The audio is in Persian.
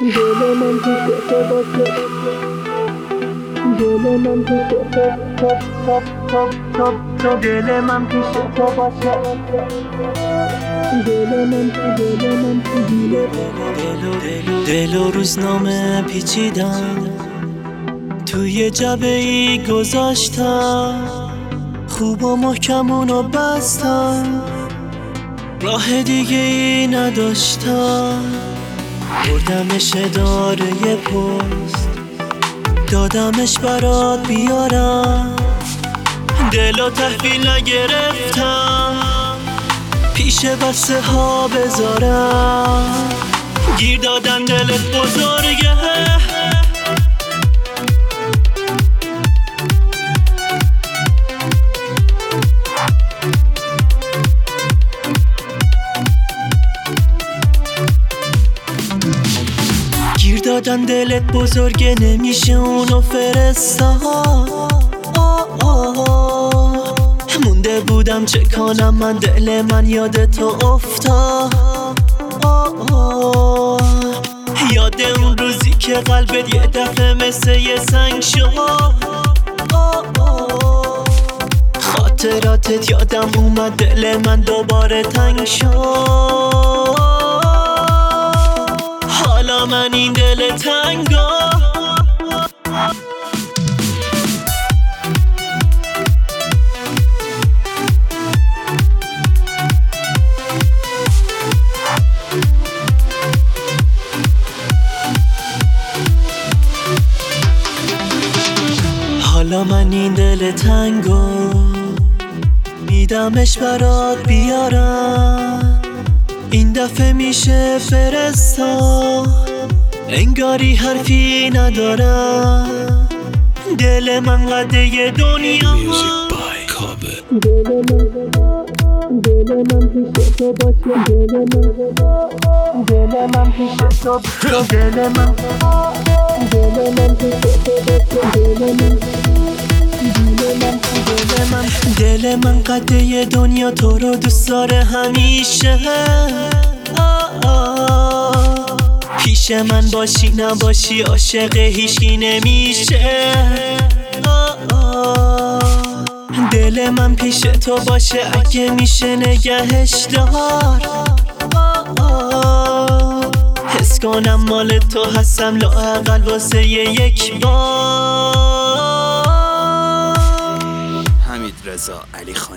دل من پیش تو باشه، دل من پیش تو دل من پیش تو باشه، دل و روزنامه پیچیدم، توی جبه ای گذاشتم، خوب و محکم اونو بستم، راه دیگه ای نداشتم. بردمش اداره پست، دادمش برات بیارم، دلو تحویل نگرفتم، پیش بسته ها بذارم. گیر دادن دلت بزرگه، گیر دادن دلت بزرگه، نمیشه اونو فرستاد. مونده بودم چه کنم من، دل من یاد تو افتاد. یاد اون روزی که قلبت یه دفعه مثل یه سنگ شد. خاطراتت یادم اومد، دل من دوباره تنگ شد. حالا من این دل تنگا، حالا من این دل تنگو میدمش برات بیارم، این دفعه میشه فرستا، انگاری حرفی ندارم. دل من قده دنیا، دل من پیش تو باشه، دل من پیش تو باشه، دل من پیش تو باشه، دل من قده دنیا تو رو دوست داره همیشه. پیش من باشی نباشی عاشق هیچکی نمیشه. دل من پیش تو باشه، اگه میشه نگهش دار. حس کنم مال تو هستم، لااقل واسه یک بار. حمیدرضا علیخان.